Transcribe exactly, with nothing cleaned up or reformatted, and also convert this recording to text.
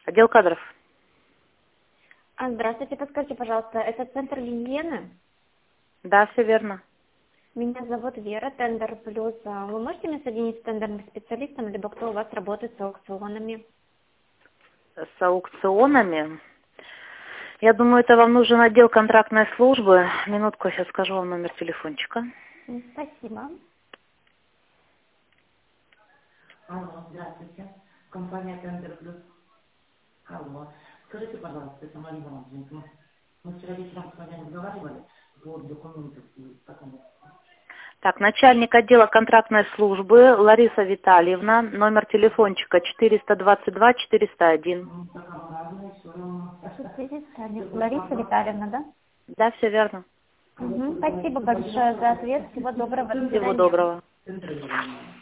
Отдел кадров. А, здравствуйте, подскажите, пожалуйста, это центр гигиены? Да, все верно. Меня зовут Вера, Тендер Плюс. А Вы можете меня соединить с тендерным специалистом, либо кто у вас работает с аукционами? С аукционами. Я думаю, это вам нужен отдел контрактной службы. Минутку, я сейчас скажу вам номер телефончика. М, Спасибо. Алло, здравствуйте. Компания Тендер Плюс. Алло. Скажите, пожалуйста, это Марина Владимировна. Мы вчера вечером с вами разговаривали по документам и потом. Так, начальник отдела контрактной службы Лариса Витальевна, номер телефончика четыреста двадцать два четыреста один. Ну, такого разного, все равно. четыреста один. Лариса Витальевна, да? Да, все верно. Мгм. Спасибо большое за ответ. Всего доброго. До Всего свидания. доброго. Тендер.